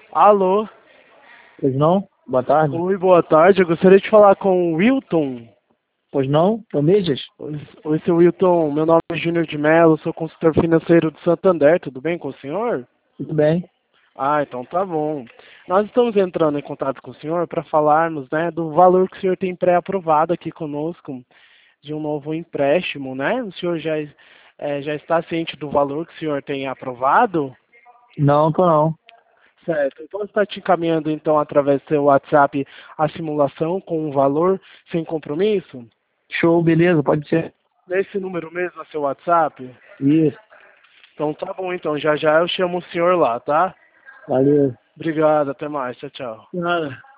Alô? Pois não? Boa tarde. Oi, boa tarde. Eu gostaria de falar com o Wilton. Pois não? Tomejas? Oi, seu Wilton. Meu nome é Júnior de Mello, sou consultor financeiro do Santander. Tudo bem com o senhor? Tudo bem. Ah, então tá bom. Nós estamos entrando em contato com o senhor para falarmos, né, do valor que o senhor tem pré-aprovado aqui conosco de um novo empréstimo, né? O senhor já está ciente do valor que o senhor tem aprovado? Não, tô não. Certo. Então, está te encaminhando, então, através do seu WhatsApp, a simulação com um valor sem compromisso? Show, beleza, pode ser. Nesse número mesmo, no seu WhatsApp? Isso. Então, tá bom, então. Já já eu chamo o senhor lá, tá? Valeu. Obrigado, até mais. Tchau, tchau. Nada.